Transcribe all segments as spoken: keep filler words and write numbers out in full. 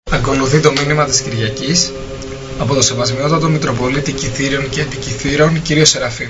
Ακολουθεί το μήνυμα της Κυριακής από το Σεβασμιότατο Μητροπολίτη Κιθήριων και Αντικιθήρων, κύριο Σεραφείμ.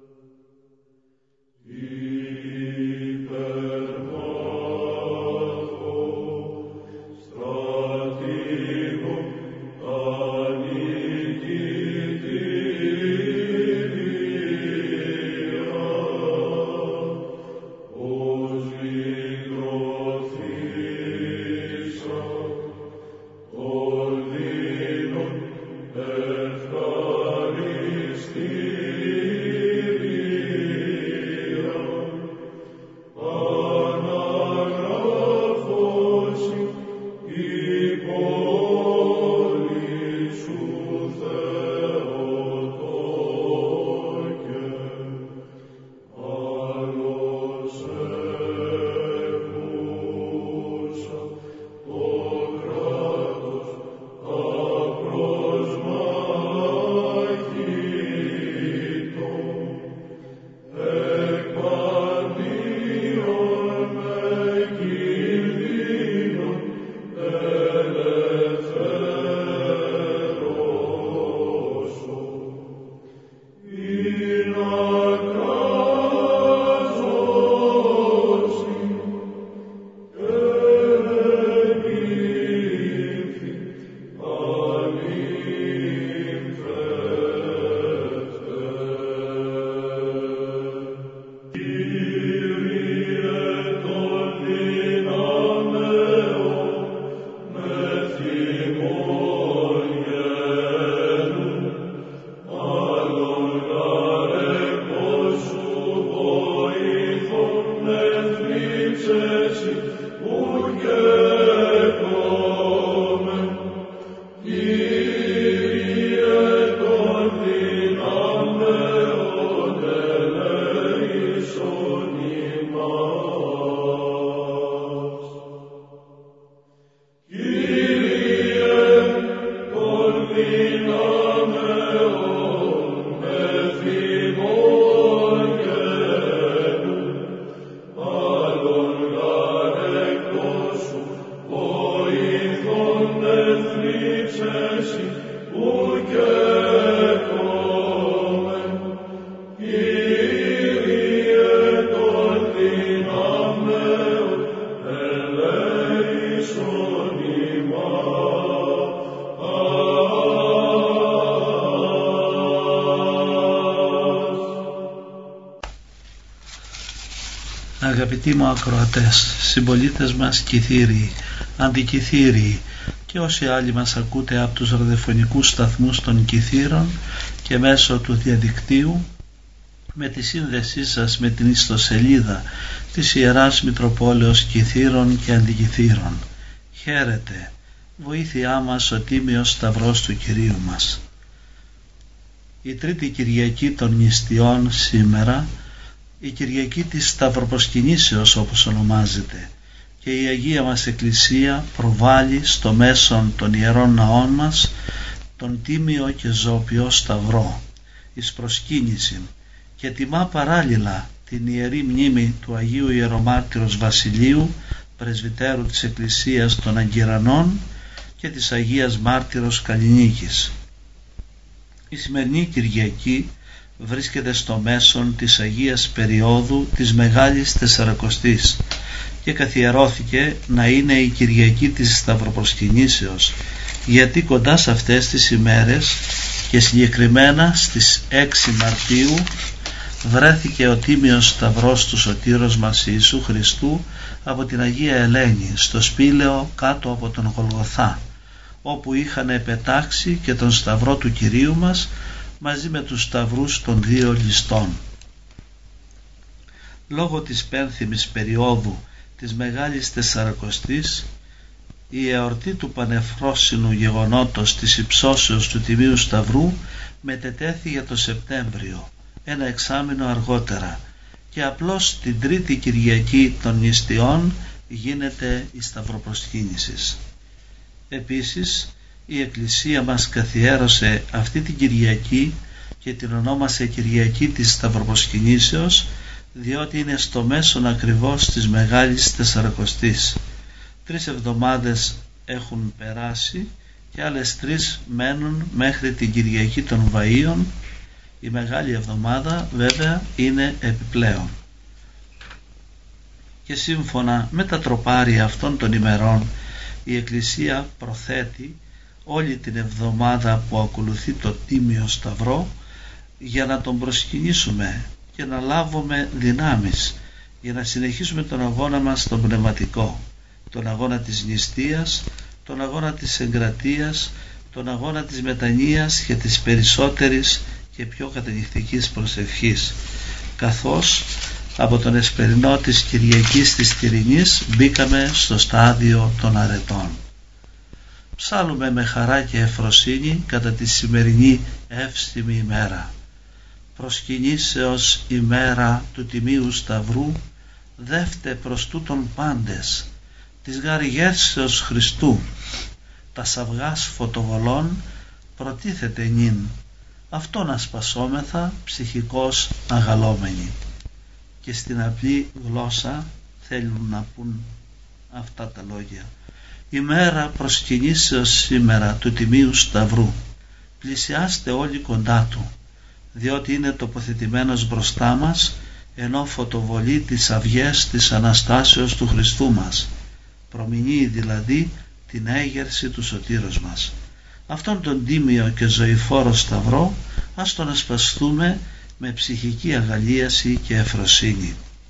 Αγαπητοί μου ακροατές, συμπολίτες μας Κιθήριοι, Αντικιθήριοι και όσοι άλλοι μας ακούτε από τους ραδιοφωνικούς σταθμούς των Κιθήρων και μέσω του διαδικτύου, με τη σύνδεσή σας με την ιστοσελίδα της Ιεράς Μητροπόλεως Κιθήρων και Αντικιθήρων. Χαίρετε, βοήθειά μας ο Τίμιος Σταυρός του Κυρίου μας. Η τρίτη Κυριακή των Νηστιών σήμερα, η Κυριακή της Σταυροπροσκυνήσεως όπως ονομάζεται, και η Αγία μας Εκκλησία προβάλλει στο μέσον των ιερών ναών μας τον τίμιο και ζώπιο Σταυρό εις προσκύνηση και τιμά παράλληλα την ιερή μνήμη του Αγίου Ιερομάρτυρος Βασιλείου, πρεσβυτέρου της Εκκλησίας των Αγκυρανών και της Αγίας Μάρτυρος Καλλινίκης. Η σημερινή Κυριακή βρίσκεται στο μέσον της Αγίας Περιόδου της Μεγάλης Τεσσαρακοστής και καθιερώθηκε να είναι η Κυριακή της Σταυροπροσκυνήσεως, γιατί κοντά σε αυτές τις ημέρες και συγκεκριμένα στις έξι Μαρτίου βρέθηκε ο Τίμιος Σταυρός του Σωτήρος μας Ιησού Χριστού από την Αγία Ελένη στο σπήλαιο κάτω από τον Γολγοθά, όπου είχαν πετάξει και τον Σταυρό του Κυρίου μας μαζί με τους σταυρούς των δύο ληστών. Λόγω της πένθυμης περίοδου της Μεγάλης Τεσσαρακοστής, η εορτή του πανεφρόσινου γεγονότος της υψώσεως του Τιμίου Σταυρού μετετέθη για το Σεπτέμβριο, ένα εξάμηνο αργότερα, και απλώς την τρίτη Κυριακή των Νηστιών γίνεται η Σταυροπροσκύνησης. Επίσης, η Εκκλησία μας καθιέρωσε αυτή την Κυριακή και την ονόμασε Κυριακή της Σταυροπροσκυνήσεως, διότι είναι στο μέσον ακριβώς της Μεγάλης Τεσσαρακοστής, τρεις εβδομάδες έχουν περάσει και άλλες τρεις μένουν μέχρι την Κυριακή των Βαΐων. Η Μεγάλη Εβδομάδα βέβαια είναι επιπλέον. Και σύμφωνα με τα τροπάρια αυτών των ημερών, η Εκκλησία προθέτει όλη την εβδομάδα που ακολουθεί το Τίμιο Σταυρό για να τον προσκυνήσουμε και να λάβουμε δυνάμεις για να συνεχίσουμε τον αγώνα μας τον πνευματικό, τον αγώνα της νηστείας, τον αγώνα της εγκρατείας, τον αγώνα της μετανοίας και της περισσότερης και πιο κατανυχτικής προσευχής, καθώς από τον εσπερινό της Κυριακής της Τυρινής μπήκαμε στο στάδιο των αρετών. Ψάλουμε με χαρά και ευφροσύνη κατά τη σημερινή εύστιμη ημέρα. Προσκυνήσεως ημέρα του Τιμίου Σταυρού, δεύτε προς τούτον πάντες, της γαργέρσεως Χριστού, τα σαυγάς φωτοβολών προτίθεται νυν, αυτόν ασπασόμεθα ψυχικώς αγαλόμενοι. Και στην απλή γλώσσα θέλουν να πούν αυτά τα λόγια. Ημέρα προσκυνήσεως σήμερα του Τιμίου Σταυρού, πλησιάστε όλοι κοντά του, διότι είναι τοποθετημένος μπροστά μας, ενώ φωτοβολεί τις αυγές της Αναστάσεως του Χριστού μας, προμηνύει δηλαδή την έγερση του σωτήρος μας. Αυτόν τον τίμιο και ζωηφόρο Σταυρό ας τον ασπαστούμε με ψυχική αγαλίαση και ευφροσύνη.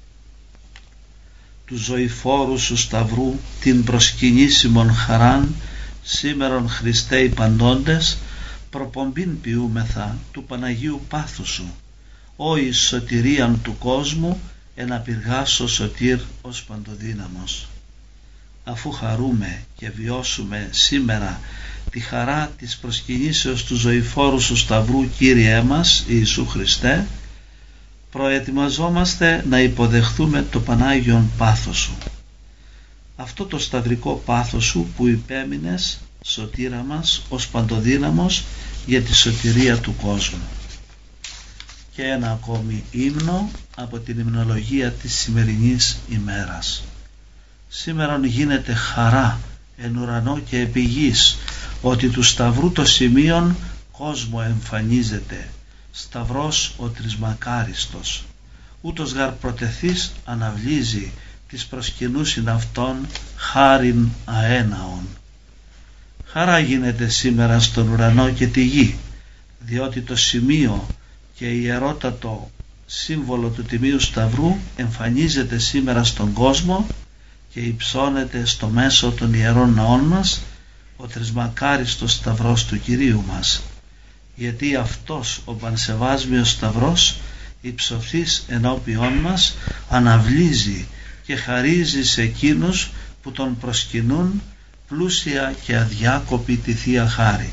Του ζωηφόρου σου Σταυρού την προσκυνήσιμον χαράν, σήμερον Χριστέ οι παντώντες, προπομπήν ποιούμεθα του Παναγίου πάθου σου, ο εις σωτηρίαν του κόσμου εναπηργάσω σωτήρ ως παντοδύναμος. Αφού χαρούμε και βιώσουμε σήμερα τη χαρά της προσκυνήσεως του ζωηφόρου σου Σταυρού, Κύριέ μας Ιησού Χριστέ, προετοιμαζόμαστε να υποδεχθούμε το Πανάγιον πάθος σου, αυτό το σταυρικό πάθος σου που υπέμεινες σωτήρα μας ως παντοδύναμος για τη σωτηρία του κόσμου. Και ένα ακόμη ύμνο από την υμνολογία της σημερινής ημέρας. Σήμερον γίνεται χαρά εν ουρανό και επί γης, ότι του Σταυρού το σημείον κόσμο εμφανίζεται, Σταυρός ο τρισμακάριστος, ούτως γαρ προτεθείς αναβλύζει της προσκυνούσιν αυτών χάριν αέναον. Χαρά γίνεται σήμερα στον ουρανό και τη γη, διότι το σημείο και ιερότατο σύμβολο του Τιμίου Σταυρού εμφανίζεται σήμερα στον κόσμο και υψώνεται στο μέσο των ιερών ναών μας ο τρισμακάριστος Σταυρός του Κυρίου μας, γιατί αυτός ο πανσεβάσμιος Σταυρός υψωθής ενώπιόν μας αναβλύζει και χαρίζει σε εκείνους που τον προσκυνούν πλούσια και αδιάκοπη τη Θεία Χάρη.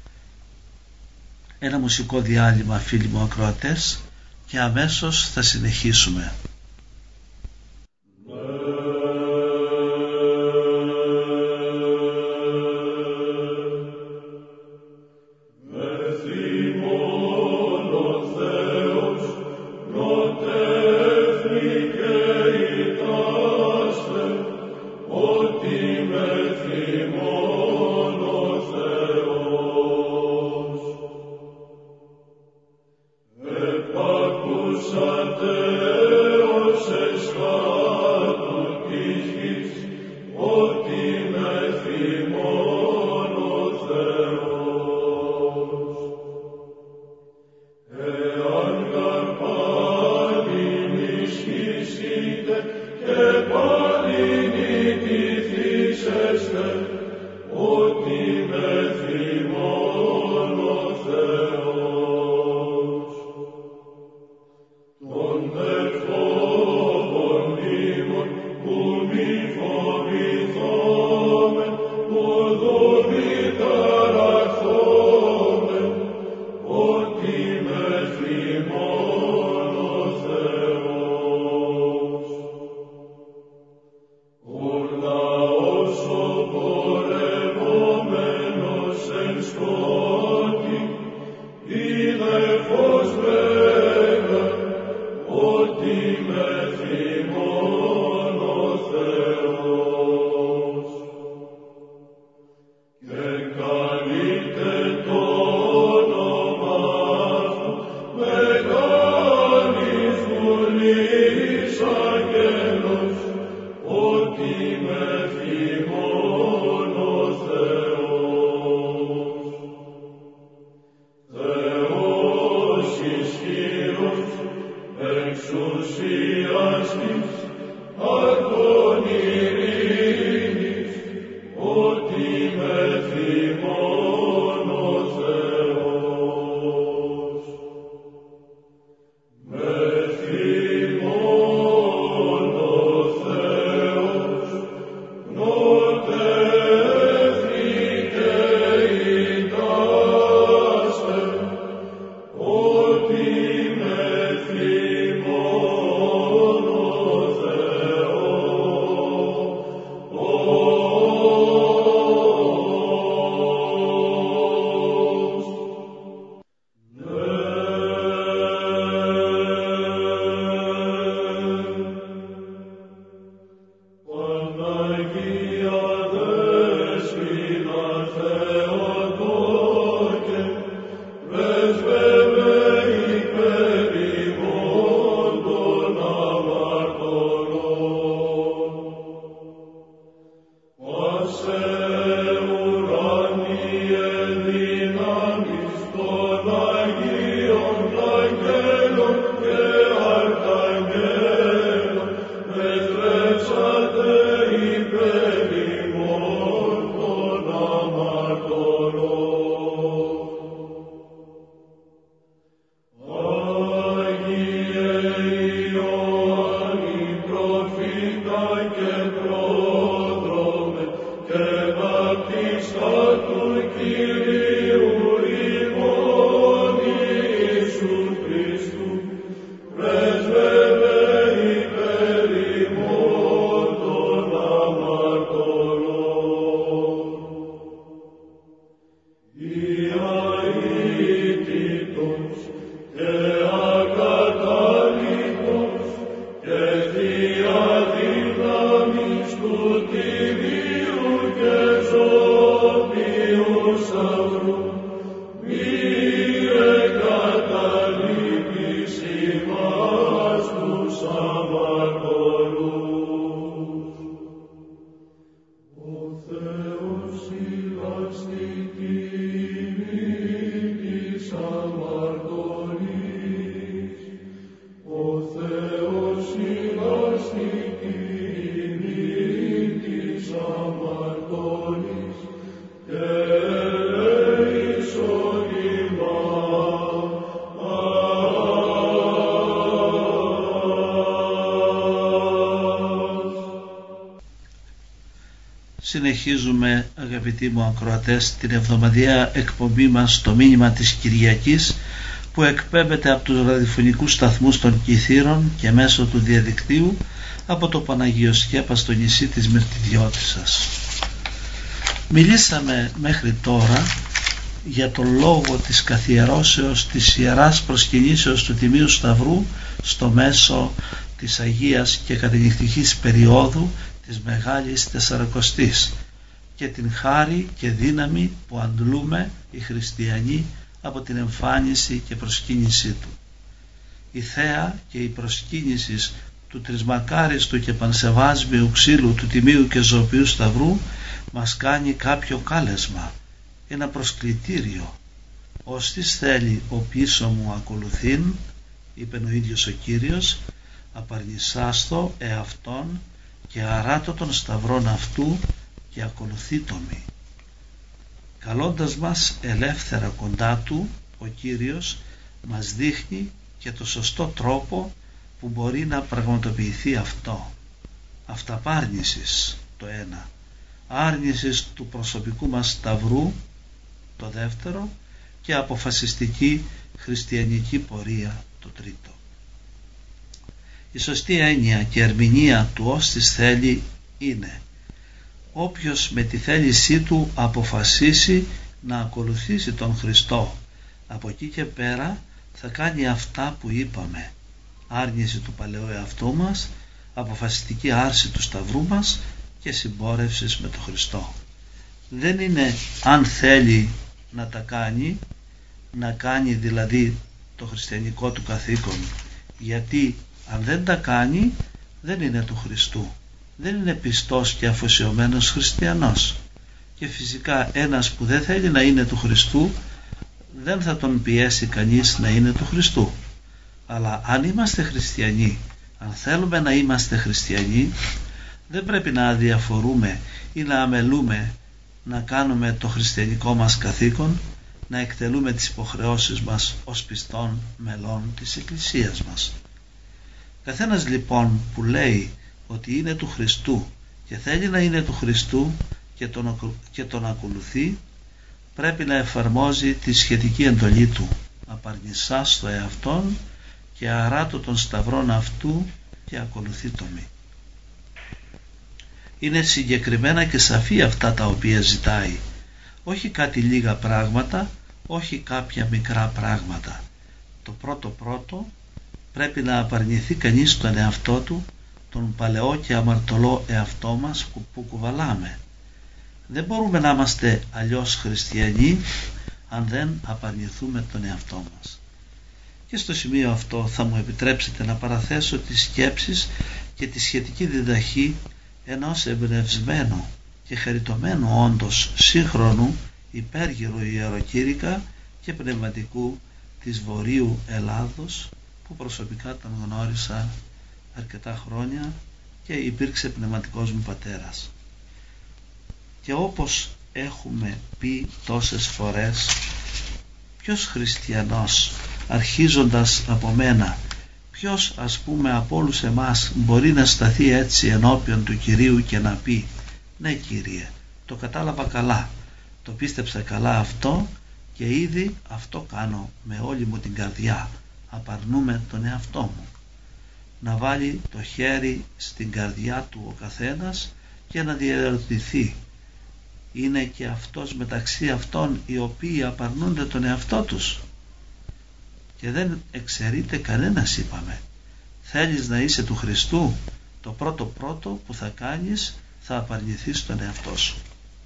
Ένα μουσικό διάλειμμα, φίλοι μου ακροατές, και αμέσως θα συνεχίσουμε. Επακούσατε Συνεχίζουμε, αγαπητοί μου ακροατές, την εβδομαδιαία εκπομπή μας, το μήνυμα της Κυριακής, που εκπέμπεται από τους ραδιοφωνικούς σταθμούς των Κιθήρων και μέσω του διαδικτύου από το Παναγιοσκέπα στο νησί της Μυρτιδιώτισσας. Μιλήσαμε μέχρι τώρα για τον λόγο της καθιερώσεως της Ιεράς Προσκυνήσεως του Τιμίου Σταυρού στο μέσο της Αγίας και Κατενυχτικής περίοδου της Μεγάλης Τεσσαρακοστής και την χάρη και δύναμη που αντλούμε οι χριστιανοί από την εμφάνιση και προσκύνησή του. Η θέα και η προσκύνηση του τρισμακάριστου και πανσεβάσμιου ξύλου του Τιμίου και Ζωοποιού Σταυρού μας κάνει κάποιο κάλεσμα, ένα προσκλητήριο. «Ώστις θέλει ο πίσω μου ακολουθήν», είπε ο ίδιος ο Κύριος, «απαρνησάστο εαυτόν και αράτω των σταυρών αυτού και ακολουθήτω μη». Καλώντας μας ελεύθερα κοντά του, ο Κύριος μας δείχνει και το σωστό τρόπο που μπορεί να πραγματοποιηθεί αυτό. Αυταπάρνησης, το ένα, άρνησης του προσωπικού μας σταυρού, το δεύτερο, και αποφασιστική χριστιανική πορεία, το τρίτο. Η σωστή έννοια και ερμηνεία του «ώστις θέλει» είναι όποιος με τη θέλησή του αποφασίσει να ακολουθήσει τον Χριστό, από εκεί και πέρα θα κάνει αυτά που είπαμε: άρνηση του παλαιού εαυτού μας, αποφασιστική άρση του σταυρού μας και συμπόρευσης με τον Χριστό. Δεν είναι αν θέλει να τα κάνει, να κάνει δηλαδή το χριστιανικό του καθήκον, γιατί αν δεν τα κάνει δεν είναι του Χριστού, δεν είναι πιστός και αφοσιωμένος χριστιανός. Και φυσικά ένας που δεν θέλει να είναι του Χριστού δεν θα τον πιέσει κανείς να είναι του Χριστού. Αλλά αν είμαστε χριστιανοί, αν θέλουμε να είμαστε χριστιανοί, δεν πρέπει να αδιαφορούμε ή να αμελούμε να κάνουμε το χριστιανικό μας καθήκον, να εκτελούμε τις υποχρεώσεις μας ως πιστών μελών της Εκκλησίας μας. Καθένας λοιπόν που λέει ότι είναι του Χριστού και θέλει να είναι του Χριστού και τον, και τον ακολουθεί, πρέπει να εφαρμόζει τη σχετική εντολή του: απαρνησάς το εαυτόν και αράτω των σταυρών αυτού και ακολουθεί το μη. Είναι συγκεκριμένα και σαφή αυτά τα οποία ζητάει, όχι κάτι λίγα πράγματα, όχι κάποια μικρά πράγματα. Το πρώτο πρώτο πρέπει να απαρνηθεί κανείς τον εαυτό του, τον παλαιό και αμαρτωλό εαυτό μας που, που κουβαλάμε. Δεν μπορούμε να είμαστε αλλιώς χριστιανοί αν δεν απαρνηθούμε τον εαυτό μας. Και στο σημείο αυτό θα μου επιτρέψετε να παραθέσω τις σκέψεις και τη σχετική διδαχή ενός εμπνευσμένου και χαριτωμένου όντως σύγχρονου υπέργυρου ιεροκήρυκα και πνευματικού της Βορείου Ελλάδος, που προσωπικά τον γνώρισα αρκετά χρόνια και υπήρξε πνευματικός μου πατέρας. Και όπως έχουμε πει τόσες φορές, ποιος χριστιανός, αρχίζοντας από μένα, ποιος ας πούμε από όλους εμάς μπορεί να σταθεί έτσι ενώπιον του Κυρίου και να πει: ναι Κύριε, το κατάλαβα καλά, το πίστεψα καλά αυτό και ήδη αυτό κάνω με όλη μου την καρδιά, απαρνούμε τον εαυτό μου. Να βάλει το χέρι στην καρδιά του ο καθένας και να διερωτηθεί: είναι και αυτός μεταξύ αυτών οι οποίοι απαρνούνται τον εαυτό τους? Και δεν εξαιρείται κανένας, είπαμε. Θέλεις να είσαι του Χριστού, το πρώτο πρώτο που θα κάνεις θα απαρνηθείς τον εαυτό σου.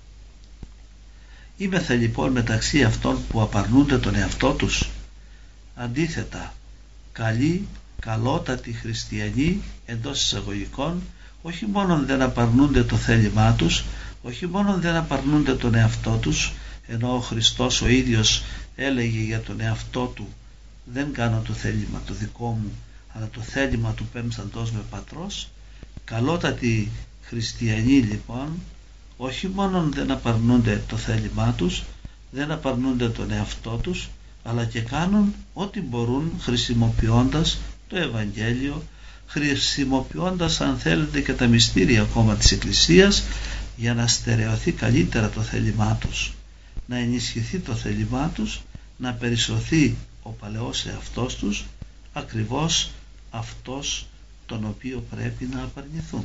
Είμεθα λοιπόν μεταξύ αυτών που απαρνούνται τον εαυτό τους? Αντίθετα, καλοί, καλότατοι χριστιανοί εντός εισαγωγικών, όχι μόνο δεν απαρνούνται το θέλημά τους, όχι μόνο δεν απαρνούνται τον εαυτό τους, ενώ ο Χριστός ο ίδιος έλεγε για τον εαυτό του: δεν κάνω το θέλημα το δικό μου, αλλά το θέλημα του πέμψαντός με πατρός. Καλότατοι χριστιανοί λοιπόν όχι μόνο δεν απαρνούνται το θέλημά τους, δεν απαρνούνται τον εαυτό τους, αλλά και κάνουν ό,τι μπορούν, χρησιμοποιώντας το Ευαγγέλιο, χρησιμοποιώντας αν θέλετε και τα μυστήρια ακόμα της Εκκλησίας, για να στερεωθεί καλύτερα το θέλημά τους, να ενισχυθεί το θέλημά τους, να περισσωθεί ο παλαιός εαυτός τους, ακριβώς αυτός τον οποίο πρέπει να απαρνηθούν.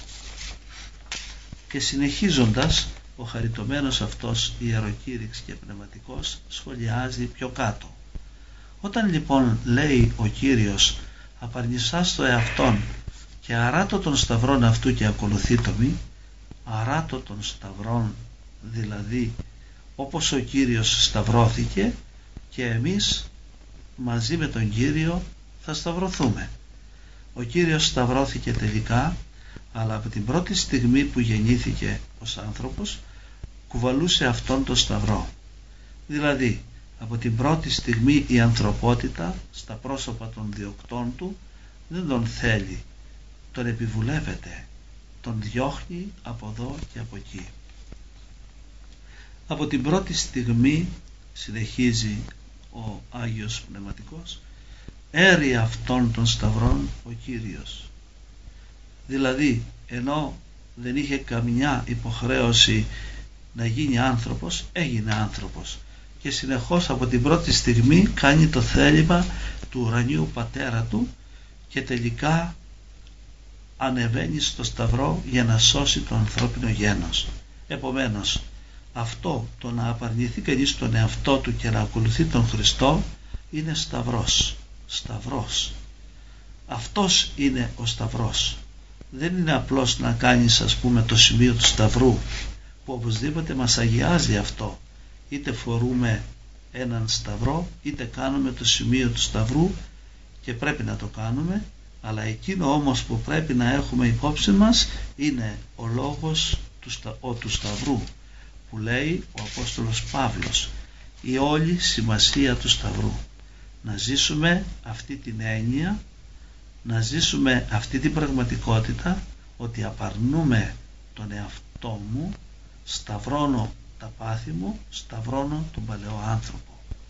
Και συνεχίζοντας, ο χαριτωμένος αυτός ιεροκήρυξ και πνευματικός σχολιάζει πιο κάτω: όταν λοιπόν λέει ο Κύριος «απαρνησάς το εαυτόν και αράτω των σταυρών αυτού και ακολουθεί το μη», αράτω των σταυρών δηλαδή όπως ο Κύριος σταυρώθηκε, και εμείς μαζί με τον Κύριο θα σταυρωθούμε. Ο Κύριος σταυρώθηκε τελικά, αλλά από την πρώτη στιγμή που γεννήθηκε ως άνθρωπος κουβαλούσε αυτόν τον σταυρό. Δηλαδή από την πρώτη στιγμή η ανθρωπότητα στα πρόσωπα των διοκτών του δεν τον θέλει, τον επιβουλεύεται, τον διώχνει από εδώ και από εκεί. Από την πρώτη στιγμή, συνεχίζει ο Άγιος Πνευματικός, έρει αυτών των σταυρών ο Κύριος. Δηλαδή ενώ δεν είχε καμιά υποχρέωση να γίνει άνθρωπος, έγινε άνθρωπος και συνεχώς από την πρώτη στιγμή κάνει το θέλημα του ουρανίου πατέρα του και τελικά ανεβαίνει στο σταυρό για να σώσει το ανθρώπινο γένος. Επομένως, αυτό το να απαρνηθεί κανείς τον εαυτό του και να ακολουθεί τον Χριστό είναι σταυρός. Σταυρός. Αυτός είναι ο σταυρός. Δεν είναι απλώς να κάνεις ας πούμε το σημείο του σταυρού, που οπωσδήποτε μας αγιάζει αυτό είτε φορούμε έναν σταυρό, είτε κάνουμε το σημείο του σταυρού, και πρέπει να το κάνουμε, αλλά εκείνο όμως που πρέπει να έχουμε υπόψη μας είναι ο λόγος του, στα, ο, του σταυρού, που λέει ο Απόστολος Παύλος, η όλη σημασία του σταυρού. Να ζήσουμε αυτή την έννοια, να ζήσουμε αυτή την πραγματικότητα, ότι απαρνούμε τον εαυτό μου, σταυρώνω τα πάθη μου, σταυρώνω τον παλαιό άνθρωπο.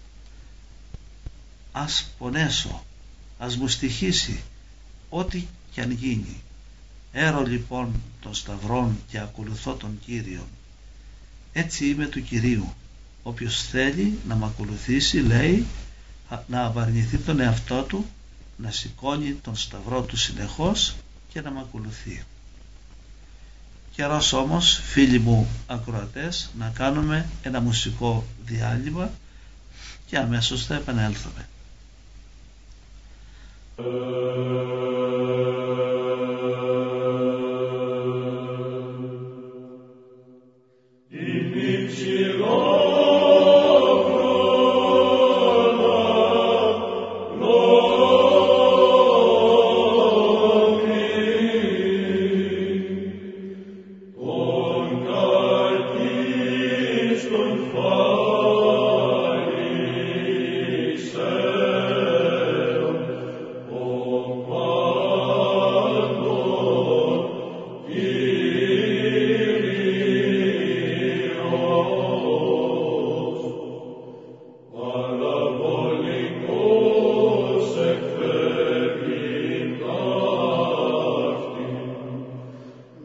Ας πονέσω, ας μου στοιχήσει, ό,τι κι αν γίνει. Έρω λοιπόν των σταυρών και ακολουθώ τον Κύριον. Έτσι είμαι του Κυρίου. Όποιος θέλει να μ' ακολουθήσει, λέει, να απαρνηθεί τον εαυτό του, να σηκώνει τον σταυρό του συνεχώς και να μ' ακολουθεί. Καιρός όμως, φίλοι μου ακροατές, να κάνουμε ένα μουσικό διάλειμμα και αμέσως θα επανέλθουμε.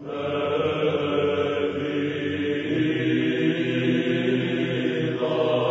Oh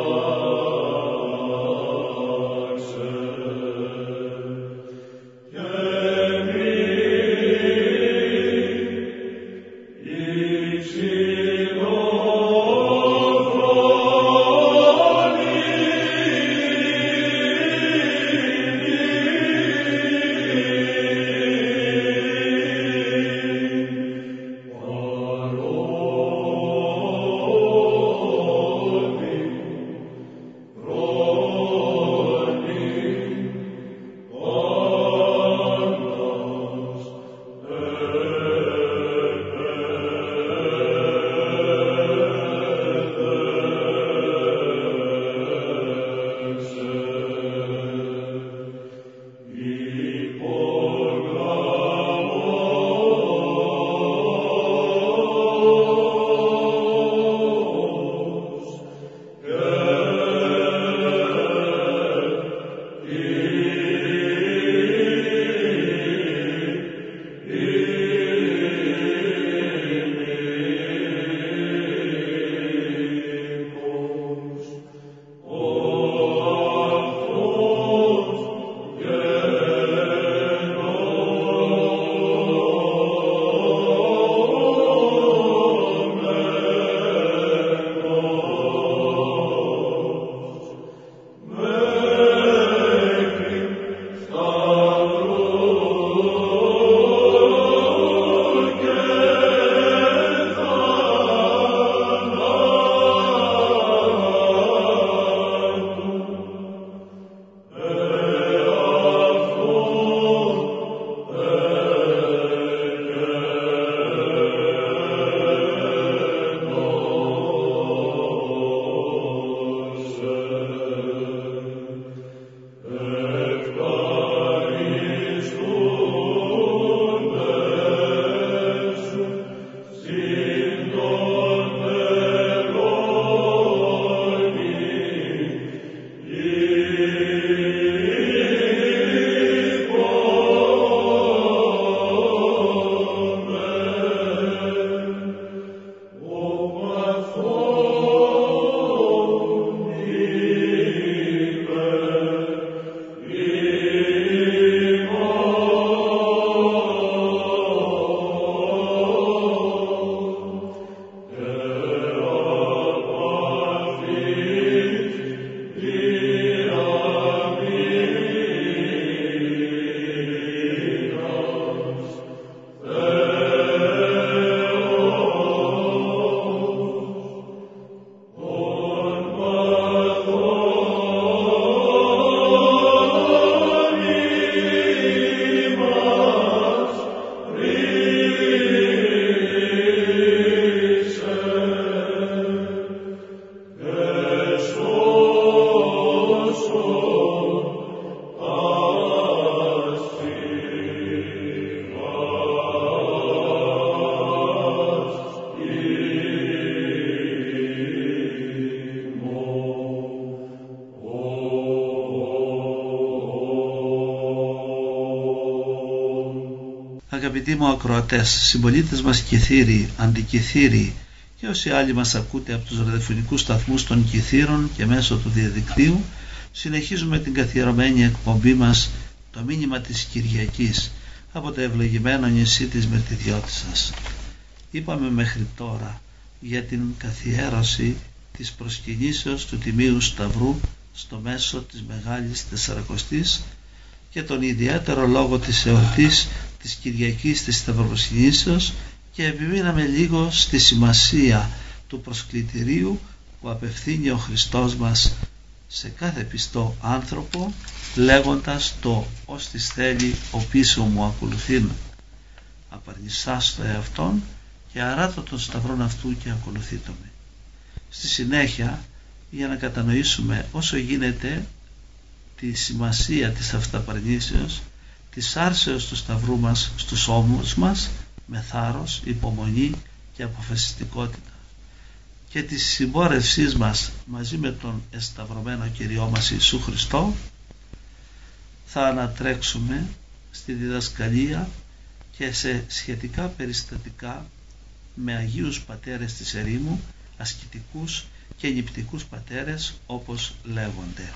Αγαπητοί μου ακροατές, συμπολίτες μας Κιθύριοι, αντικιθύριοι και όσοι άλλοι μας ακούτε από τους ραδιοφωνικούς σταθμούς των Κιθύρων και μέσω του διαδικτύου, συνεχίζουμε την καθιερωμένη εκπομπή μας, το μήνυμα της Κυριακής, από το ευλογημένο νησί της Μυρτιδιώτισσας σας. Είπαμε μέχρι τώρα για την καθιέρωση της προσκυνήσεως του Τιμίου Σταυρού στο μέσο της Μεγάλης Τεσσαρακοστής και τον ιδιαίτερο λόγο της εορτής της Κυριακής της Σταυροπροσκυνήσεως, και επιμείναμε λίγο στη σημασία του προσκλητηρίου που απευθύνει ο Χριστός μας σε κάθε πιστό άνθρωπο, λέγοντας το «ως της θέλει ο πίσω μου ακολουθήν, απαρνησάς το εαυτόν και αράτω των σταυρών αυτού και ακολουθήτω με». Στη συνέχεια, για να κατανοήσουμε όσο γίνεται τη σημασία της αυταπαρνήσεως, της άρσεως του σταυρού μας στους ώμους μας με θάρρος, υπομονή και αποφασιστικότητα, και της συμπόρευσής μας μαζί με τον εσταυρωμένο Κυριό μας Ιησού Χριστό, θα ανατρέξουμε στη διδασκαλία και σε σχετικά περιστατικά με Αγίους Πατέρες της ερήμου, ασκητικούς και νηπτικούς πατέρες όπως λέγονται.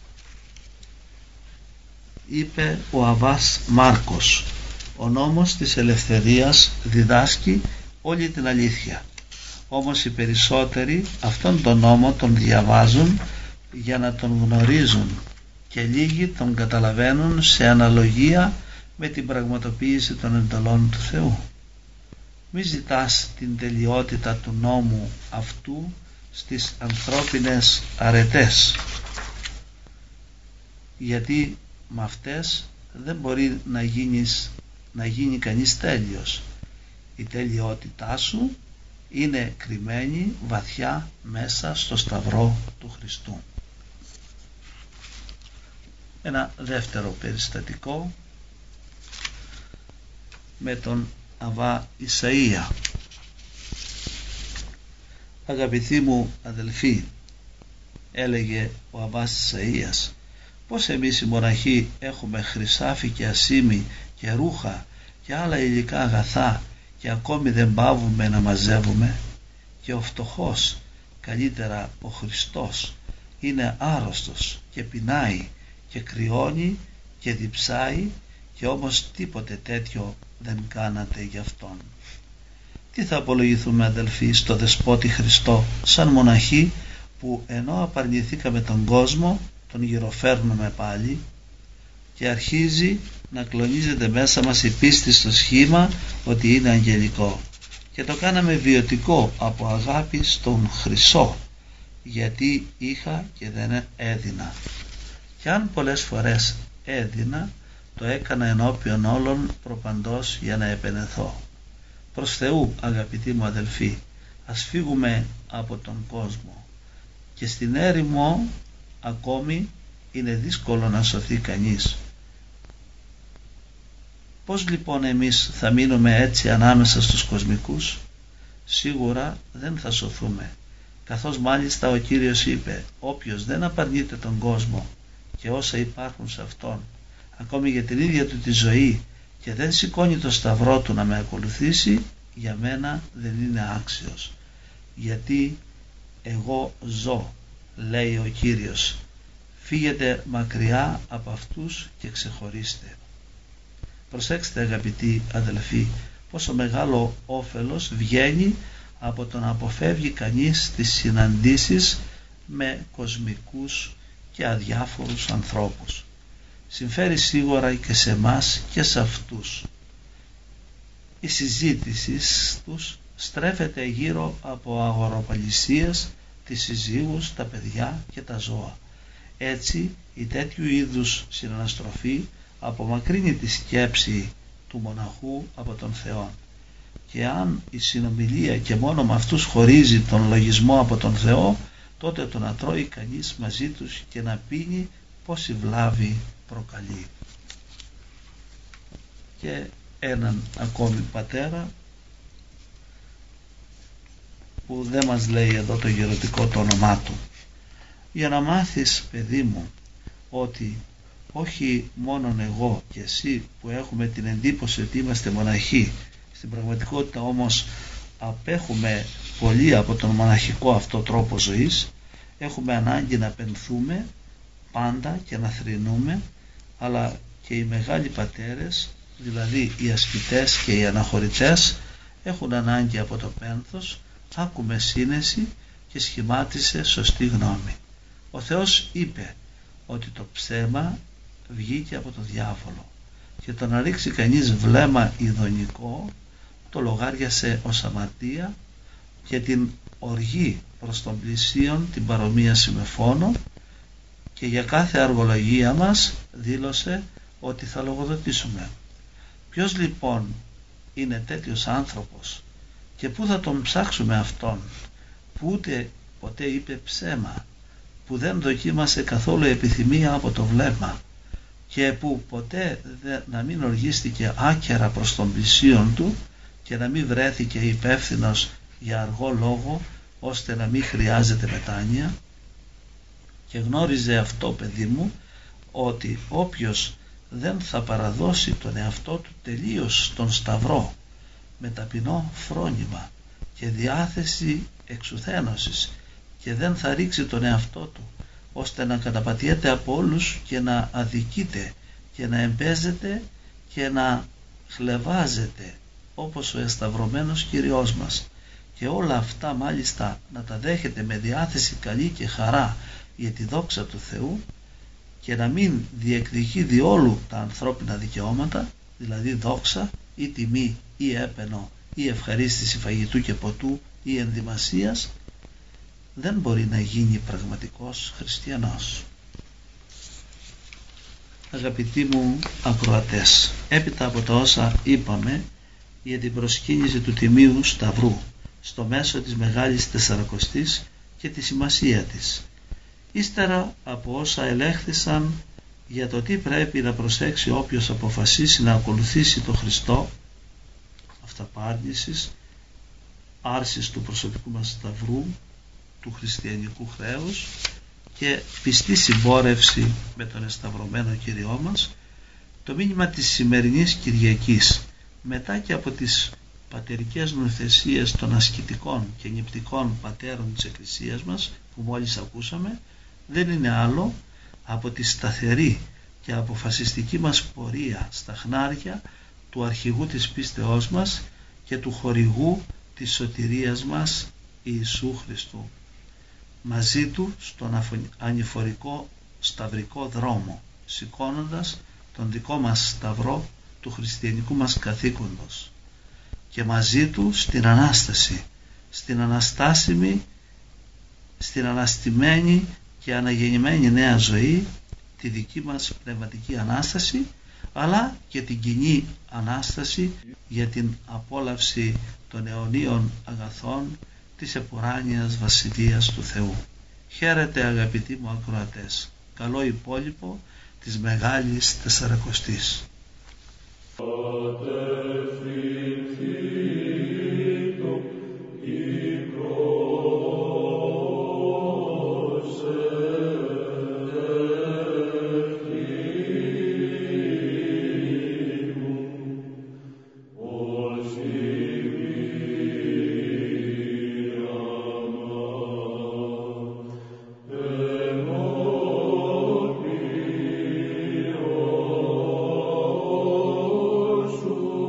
Είπε ο Αββάς Μάρκος: ο νόμος της ελευθερίας διδάσκει όλη την αλήθεια, όμως οι περισσότεροι αυτόν τον νόμο τον διαβάζουν για να τον γνωρίζουν και λίγοι τον καταλαβαίνουν σε αναλογία με την πραγματοποίηση των εντολών του Θεού. Μη ζητάς την τελειότητα του νόμου αυτού στις ανθρώπινες αρετές, γιατί με αυτές δεν μπορεί να, γίνεις, να γίνει κανείς τέλειος. Η τελειότητά σου είναι κρυμμένη βαθιά μέσα στο σταυρό του Χριστού. Ένα δεύτερο περιστατικό με τον Αββά Ισαΐα. Αγαπητοί μου αδελφοί, έλεγε ο Αββάς Ισαΐας, πως εμείς οι μοναχοί έχουμε χρυσάφι και ασήμι και ρούχα και άλλα υλικά αγαθά και ακόμη δεν παύουμε να μαζεύουμε, και ο φτωχός, καλύτερα ο Χριστός, είναι άρρωστος και πεινάει και κρυώνει και διψάει, και όμως τίποτε τέτοιο δεν κάνατε γι' αυτόν. Τι θα απολογηθούμε αδελφοί στο Δεσπότη Χριστό σαν μοναχοί, που ενώ απαρνηθήκαμε τον κόσμο τον γυροφέρνουμε πάλι, και αρχίζει να κλονίζεται μέσα μας η πίστη στο σχήμα ότι είναι αγγελικό, και το κάναμε βιωτικό από αγάπη στον Χρυσό, γιατί είχα και δεν έδινα, και αν πολλές φορές έδινα, το έκανα ενώπιον όλων προπαντός για να επενεθώ. Προς Θεού, αγαπητοί μου αδελφοί, ας φύγουμε από τον κόσμο, και στην έρημο ακόμη είναι δύσκολο να σωθεί κανείς. Πώς λοιπόν εμείς θα μείνουμε έτσι ανάμεσα στους κοσμικούς? Σίγουρα δεν θα σωθούμε, καθώς μάλιστα ο Κύριος είπε: όποιος δεν απαρνείται τον κόσμο και όσα υπάρχουν σε αυτόν, ακόμη για την ίδια του τη ζωή, και δεν σηκώνει το σταυρό του να με ακολουθήσει, για μένα δεν είναι άξιος. Γιατί εγώ ζω, λέει ο Κύριος, φύγετε μακριά από αυτούς και ξεχωρίστε. Προσέξτε αγαπητοί αδελφοί, πόσο μεγάλο όφελος βγαίνει από το να αποφεύγει κανείς τις συναντήσεις με κοσμικούς και αδιάφορους ανθρώπους. Συμφέρει σίγουρα και σε εμάς και σε αυτούς. Η συζήτηση τους στρέφεται γύρω από αγοροπαλισίες, τις συζύγους, τα παιδιά και τα ζώα. Έτσι η τέτοιου είδους συναναστροφή απομακρύνει τη σκέψη του μοναχού από τον Θεό, και αν η συνομιλία και μόνο με αυτούς χωρίζει τον λογισμό από τον Θεό, τότε το να τρώει κανείς μαζί τους και να πίνει πόση βλάβη προκαλεί. Και έναν ακόμη πατέρα που δεν μας λέει εδώ το γερωτικό το όνομά του: για να μάθεις, παιδί μου, ότι όχι μόνον εγώ και εσύ που έχουμε την εντύπωση ότι είμαστε μοναχοί, στην πραγματικότητα όμως απέχουμε πολύ από τον μοναχικό αυτό τρόπο ζωής. Έχουμε ανάγκη να πενθούμε πάντα και να θρηνούμε, αλλά και οι μεγάλοι πατέρες, δηλαδή οι ασκητές και οι αναχωρητές, έχουν ανάγκη από το πένθος. Άκουμε σύνεση και σχημάτισε σωστή γνώμη. Ο Θεός είπε ότι το ψέμα βγήκε από το διάβολο και το να ρίξει κανείς βλέμμα ειδονικό το λογάριασε ως αμαρτία, και την οργή προς τον πλησίον την παρομοίασε με φόνο, και για κάθε αργολογία μας δήλωσε ότι θα λογοδοτήσουμε. Ποιος λοιπόν είναι τέτοιος άνθρωπος και πού θα τον ψάξουμε αυτόν, που ούτε ποτέ είπε ψέμα, που δεν δοκίμασε καθόλου επιθυμία από το βλέμμα και που ποτέ δε, να μην οργίστηκε άκερα προς τον πλησίον του και να μην βρέθηκε υπεύθυνος για αργό λόγο ώστε να μην χρειάζεται μετάνοια. Και γνώριζε αυτό, παιδί μου, ότι όποιος δεν θα παραδώσει τον εαυτό του τελείως στον σταυρό με ταπεινό φρόνημα και διάθεση εξουθένωσης και δεν θα ρίξει τον εαυτό του ώστε να καταπατιέται από όλους και να αδικείται και να εμπέζεται και να χλευάζεται όπως ο εσταυρωμένος Κυριός μας, και όλα αυτά μάλιστα να τα δέχεται με διάθεση καλή και χαρά για τη δόξα του Θεού, και να μην διεκδικεί διόλου τα ανθρώπινα δικαιώματα, δηλαδή δόξα ή τιμή ή έπαινο ή ευχαρίστηση φαγητού και ποτού ή ενδυμασίας, δεν μπορεί να γίνει πραγματικός χριστιανός. Αγαπητοί μου ακροατές, έπειτα από τα όσα είπαμε για την προσκύνηση του Τιμίου Σταυρού στο μέσο της Μεγάλης Τεσσαρακοστής και τη σημασία της, ύστερα από όσα ελέγχθησαν για το τι πρέπει να προσέξει όποιος αποφασίσει να ακολουθήσει τον Χριστό, αυταπάρνησης, άρσης του προσωπικού μας σταυρού, του χριστιανικού χρέους και πιστή συμπόρευση με τον εσταυρωμένο Κύριό μας, το μήνυμα της σημερινής Κυριακής, μετά και από τις πατερικές νουθεσίες των ασκητικών και νηπτικών πατέρων της Εκκλησίας μας που μόλις ακούσαμε, δεν είναι άλλο από τη σταθερή και αποφασιστική μας πορεία στα χνάρια του αρχηγού της πίστεώς μας και του χορηγού της σωτηρίας μας Ιησού Χριστού, μαζί του στον ανηφορικό σταυρικό δρόμο, σηκώνοντας τον δικό μας σταυρό του χριστιανικού μας καθήκοντος, και μαζί του στην Ανάσταση, στην αναστάσιμη, στην αναστημένη και αναγεννημένη νέα ζωή, τη δική μας πνευματική Ανάσταση, αλλά και την κοινή Ανάσταση για την απόλαυση των αιωνίων αγαθών της επουράνιας Βασιλείας του Θεού. Χαίρετε αγαπητοί μου ακροατές, καλό υπόλοιπο της Μεγάλης Τεσσαρακοστής. Σου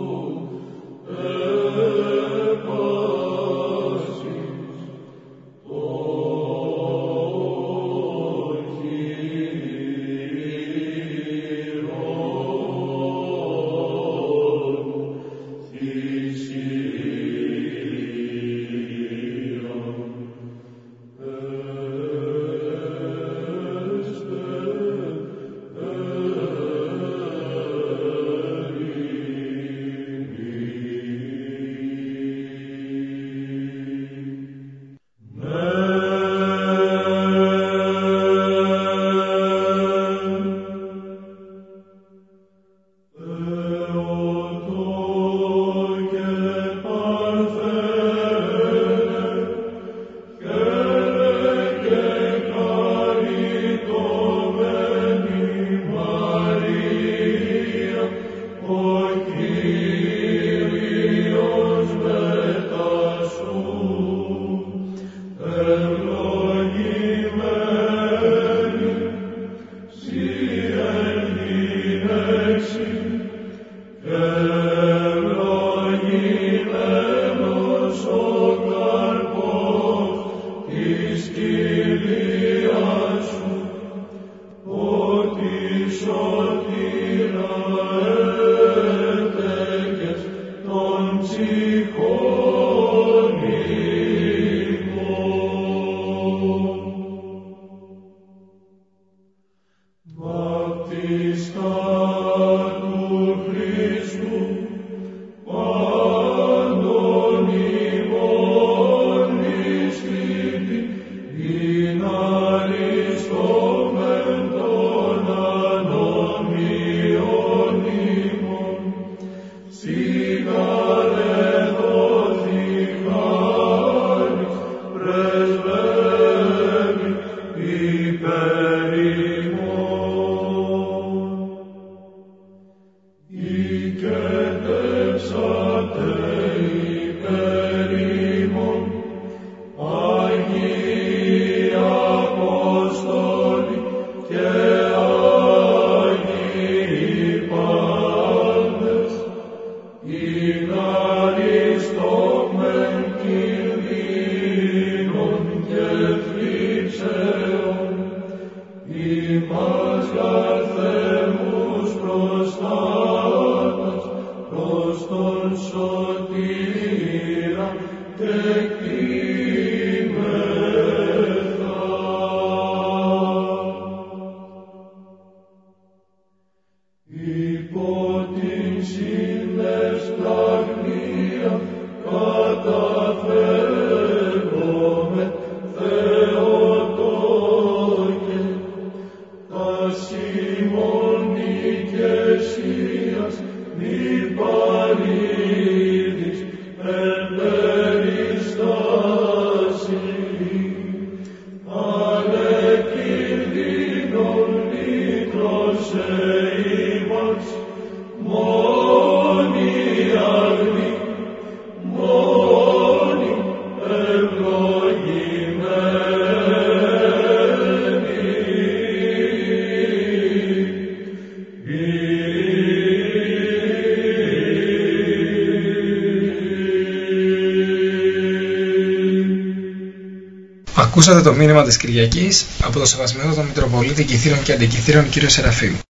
Ακούσατε το μήνυμα της Κυριακής από το Σεβασμιότατο Μητροπολίτη Κιθήρων και Αντικιθήρων κύριο Σεραφείου.